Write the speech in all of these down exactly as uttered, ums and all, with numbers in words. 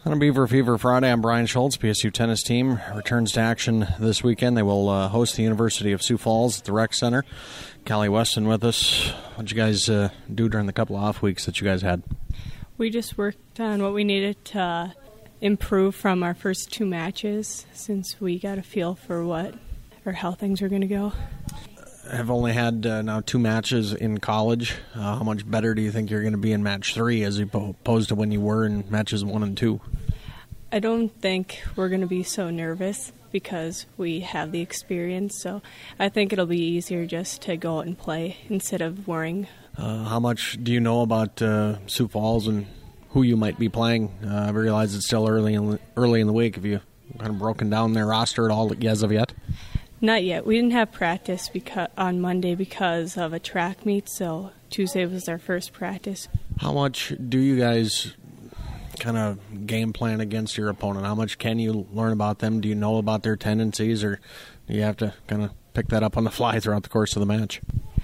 On a Beaver Fever Friday, I'm Brian Schultz. P S U tennis team returns to action this weekend. They will uh, host the University of Sioux Falls at the Rec Center. Callie Weston with us. What did you guys uh, do during the couple of off weeks that you guys had? We just worked on what we needed to improve from our first two matches since we got a feel for what or how things were going to go. I've only had uh, now two matches in college. Uh, how much better do you think you're going to be in match three as opposed to when you were in matches one and two? I don't think we're going to be so nervous because we have the experience. So I think it'll be easier just to go out and play instead of worrying. Uh, how much do you know about uh, Sioux Falls and who you might be playing? Uh, I realize it's still early in the, early in the week. Have you kind of broken down their roster at all as of yet? Not yet. We didn't have practice because, on Monday because of a track meet, so Tuesday was our first practice. How much do you guys kind of game plan against your opponent? How much can you learn about them? Do you know about their tendencies, or do you have to kind of pick that up on the fly throughout the course of the match?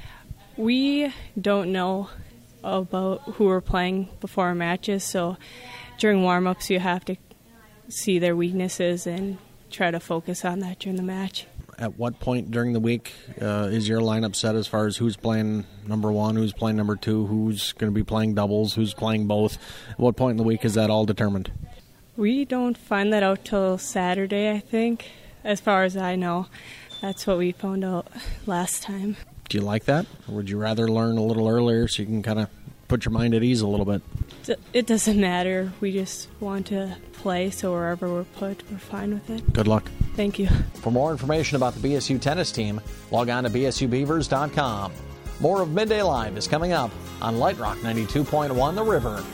We don't know about who we're playing before our matches, so during warm-ups you have to see their weaknesses and try to focus on that during the match. At what point during the week uh, is your lineup set as far as who's playing number one, who's playing number two, who's going to be playing doubles, who's playing both? At what point in the week is that all determined? We don't find that out till Saturday, I think, as far as I know. That's what we found out last time. Do you like that? Or would you rather learn a little earlier so you can kind of put your mind at ease a little bit? It doesn't matter. We just want to play, so wherever we're put, we're fine with it. Good luck. Thank you. For more information about the B S U tennis team, log on to b s u beavers dot com. More of Midday Live is coming up on Light Rock ninety-two point one The River.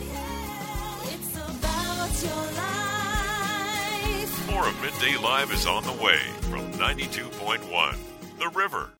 More of Midday Live is on the way from ninety-two point one The River.